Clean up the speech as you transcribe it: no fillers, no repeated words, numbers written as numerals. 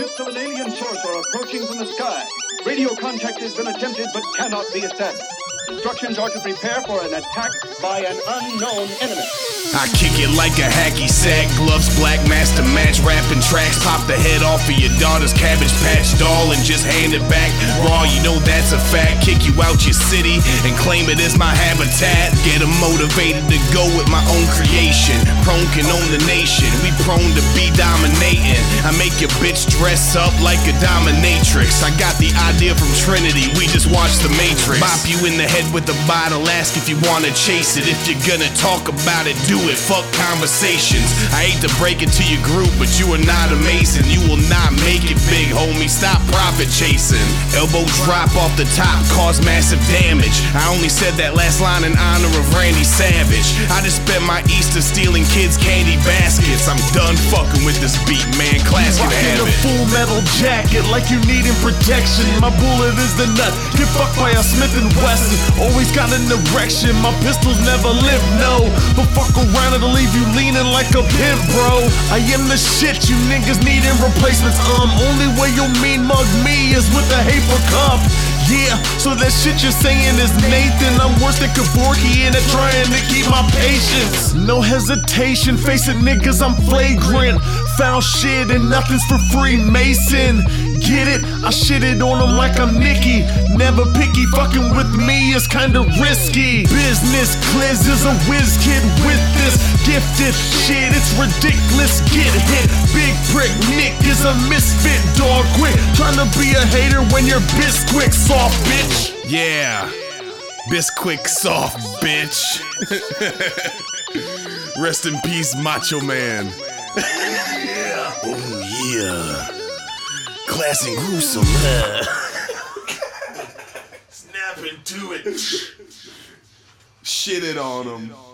ships of an alien source are approaching from the sky. Radio contact has been attempted but cannot be established. Instructions are to prepare for an attack by an unknown enemy. I kick it like a hacky sack, gloves black, master match, rapping tracks, pop the head off of your daughter's Cabbage Patch doll and just hand it back raw, you know that's a fact. Kick you out your city and claim it as my habitat. Get them motivated to go with my own creation. Prone can own the nation, we prone to be dominating. I make your bitch dress up like a dominatrix. I got the idea from Trinity, we just watched The Matrix. Bop you in the head with a bottle, ask if you wanna chase it. If you're gonna talk about it, do it, fuck conversations. I hate to break it to your group, but you are not amazing. You will not make it big, homie, stop profit chasing. Elbow drop off the top, cause massive damage. I only said that last line in honor of Randy Savage. I just spent my Easter stealing kids' candy baskets. I'm done fucking with this beat, man, class can have it. A full metal jacket like you needin' protection. My bullet is the nut, get fucked by a Smith & Wesson. Always got an erection, my pistols never live, no. But fuck around, it'll leave you leaning like a pimp, bro. I am the shit, you niggas needin' replacements. Only way you'll mean mug me is with a hateful cup. Yeah, so that shit you're saying is Nathan. I'm worse than Kevorkian at trying to keep my patience. No hesitation, face it niggas, I'm flagrant. Foul shit and nothing's for free, Mason. Get it? I shitted on him like I'm Nicky. Never picky, fucking with me is kinda risky. Business Cliz is a whiz kid with this gifted shit, it's ridiculous. Get hit, big prick Nick is a misfit, dog quick. Trying to be a hater when you're Bisquick, soft bitch. Yeah, Bisquick soft bitch. Rest in peace, Macho Man. Yeah. Oh yeah. Class and gruesome. Snap into it. Shit it on him.